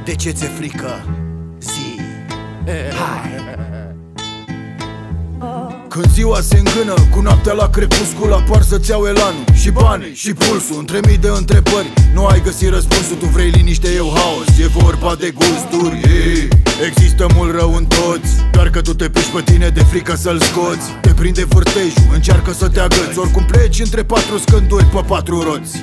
De ce ți-e frică? Zi. Hai. Când ziua se îngână, cu noaptea la crepuscul, apar să-ți iau elanul și banii și pulsul. Între mii de întrebări, nu ai găsit răspunsul. Tu vrei liniște, eu haos, e vorba de gusturi. Există mult rău în toți, doar că tu te piși pe tine de frică să-l scoți. Te prinde vârtejul, încearcă să te agăți. Oricum pleci între patru scânduri pe patru roți.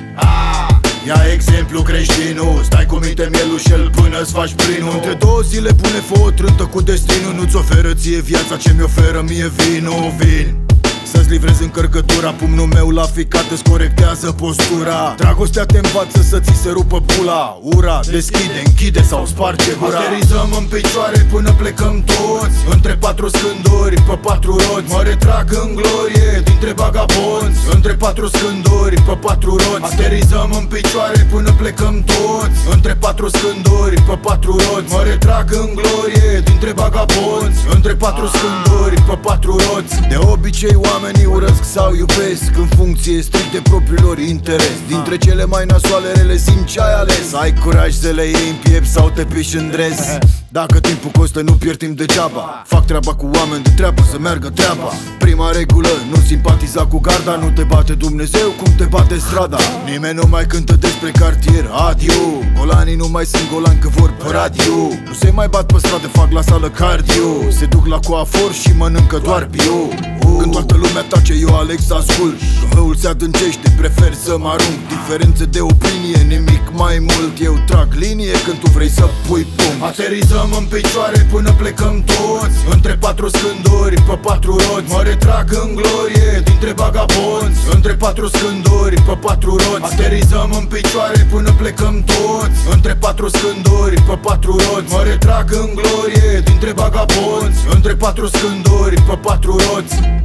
Ia exemplu creștinul, stai cu minte mielușel până-ți faci plinul. Între două zile pune fă o trântă cu destinul. Nu-ți oferă ție viața ce-mi oferă mie vinul. Vin să-ți livrezi încărcătura, pumnul meu la ficat îți corectează postura. Dragostea te învață să ți se rupă pula. Ura deschide, închide sau sparge gura. Aterizăm în picioare până plecăm toți, între patru scânduri pe patru roți. Mă retrag în glorie dintre vagabonți, între patru scânduri pe patru roți. Aterizăm în picioare până plecăm toți, între patru scânduri pe patru roți. Mă retrag în glorie dintre vagabonți, între patru scânduri pe patru roți. De obicei oamenii urăsc sau iubesc în funcție strict de propriul lor interes. Dintre cele mai nasoale rele simt ce ai ales. Ai curaj să le iei în piept sau te piși în dres. Dacă timpul costă, nu pierd timp degeaba. Fac treaba cu oameni de treabă, să meargă treaba. Prima regulă, nu simpatiza cu garda. Nu te bate Dumnezeu cum te bate strada. Nimeni nu mai cântă despre cartier, adiu. Golanii nu mai sunt golani că vor pe radio. Nu se mai bat pe stradă, fac la sală cardio. Se duc la coafor și mănâncă doar bio. Când toată lumea tace, eu aleg să ascult. Când răul se adâncește, prefer să mă arunc. Diferențe de opinie, nimic mai mult. Eu trag linie când tu vrei să pui punct. Aterizăm în picioare până plecăm toți, între patru scânduri pe patru roți. Mă retrag în glorie dintre vagabonți, între patru scânduri pe patru roți. Aterizăm în picioare până plecăm toți, între patru scânduri pe patru roți. Mă retrag în glorie dintre vagabonți, între patru scânduri pe patru roți.